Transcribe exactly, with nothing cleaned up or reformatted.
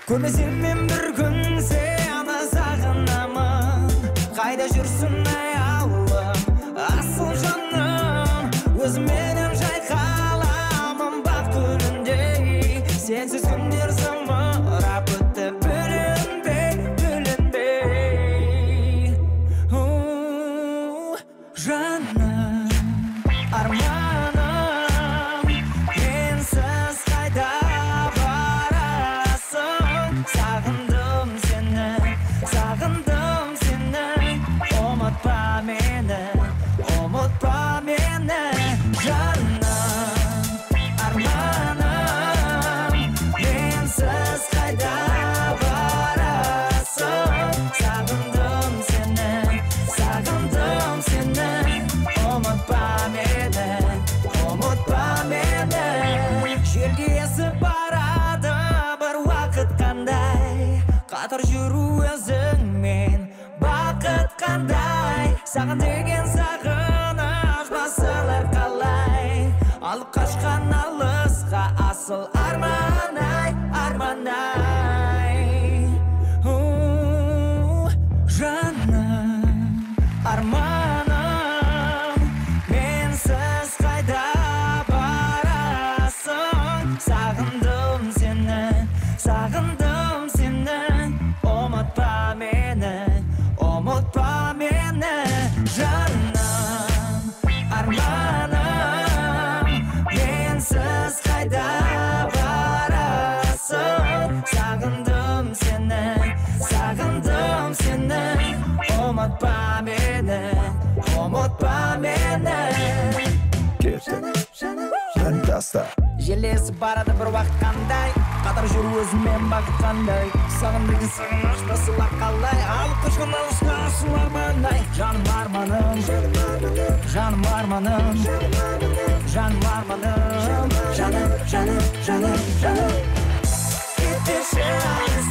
Көрмесем мен бір күн сені сағынамын. Қайда жүрсің аяулым, асыл жаным. Өзіменен жайқаламын бақ гүліндей. Сенсіз күндер зымырап өтті бүлінбей, бүлінбей. У, жаным, арманым, менсіз қайда барасың? Сағындым сені, сағындым сені. Ұмытпа мені, ұмытпа мені, жаным, арманым, менсіз қайда барасың? Сағындым сені, сағындым сені. Ұмытпа мені, ұмытпа мені. Желге есіп барады бір уақыт қандай, қатар жүру өзіңмен бақыт қандай. Саған деген сағыныш басылар қалай, алып қашқан алысқа асыл арман-ай, арман-ай. У, жаным, арманым, менсіз қайда барасың? Сағындым сені, сағындым сені. Ұмытпа мені, ұмытпа мені, жаным, арманым, менсіз қайда барасың? Сағындым сені, сағындым сені. Ұмытпа мені, ұмытпа мені. Кетті, жан таста. Желесіп барады бір уақыт қандай, қатар жүру өзімен бақыт қандай. Саған деген сағыныш басылар қалай, алып қашқан алысқа асыл арман-ай. Жаным арманым, жаным арманым, жаным арманым, жаным, жаным, жаным, жаным. Кетпеші